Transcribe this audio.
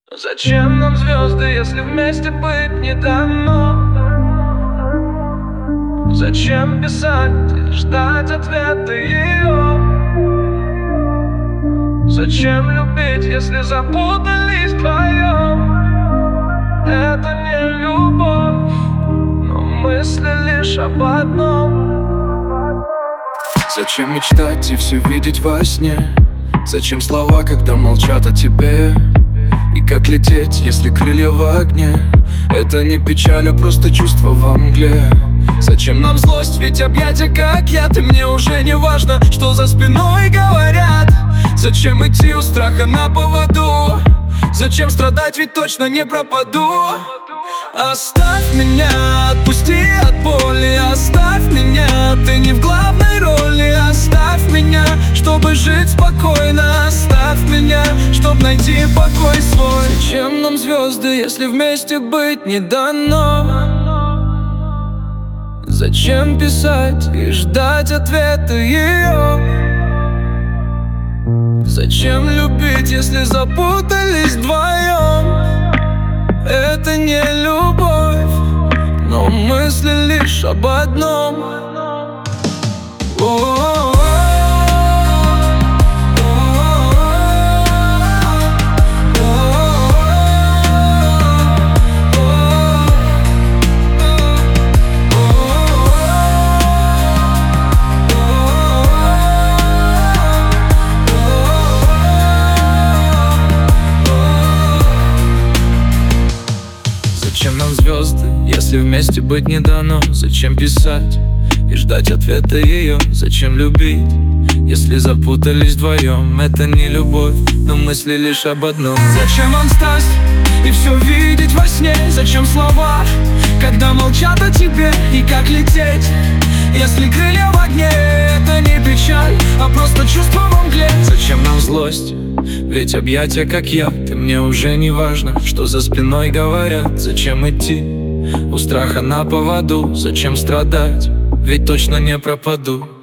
Зачем нам звезды, если вместе быть не дано? Зачем писать и ждать ответа ее? Зачем любить, если запутались вдвоем? Это не любовь, но мысли лишь об одном. Зачем мечтать и все видеть во сне? Зачем слова, когда молчат о тебе? И как лететь, если крылья в огне? Это не печаль, а просто чувство во мгле. Зачем нам злость, ведь объятия как я. Ты мне уже не важно, что за спиной говорят. Зачем идти у страха на поводу? Зачем страдать, ведь точно не пропаду? Оставь меня, отпусти от боли. Оставь меня, ты не в главной роли. Оставь меня, чтобы жить спокойно. Оставь меня, чтоб найти покой свой. Зачем нам звезды, если вместе быть не дано? Зачем писать и ждать ответа ее? Зачем любить, если запутались вдвоем? Это не любовь, но мысли лишь об одном. Зачем нам звезды, если вместе быть не дано? Зачем писать и ждать ответа ее? Зачем любить, если запутались вдвоем? Это не любовь, но мысли лишь об одном. Зачем вам страсть и все видеть во сне? Зачем слова, когда молчат о тебе? И как лететь, если крылья в огне? Это не печаль, а просто чувство во мгле. Зачем нам злость? Ведь объятия как я. Ты мне уже не важно, что за спиной говорят. Зачем идти у страха на поводу? Зачем страдать, ведь точно не пропаду?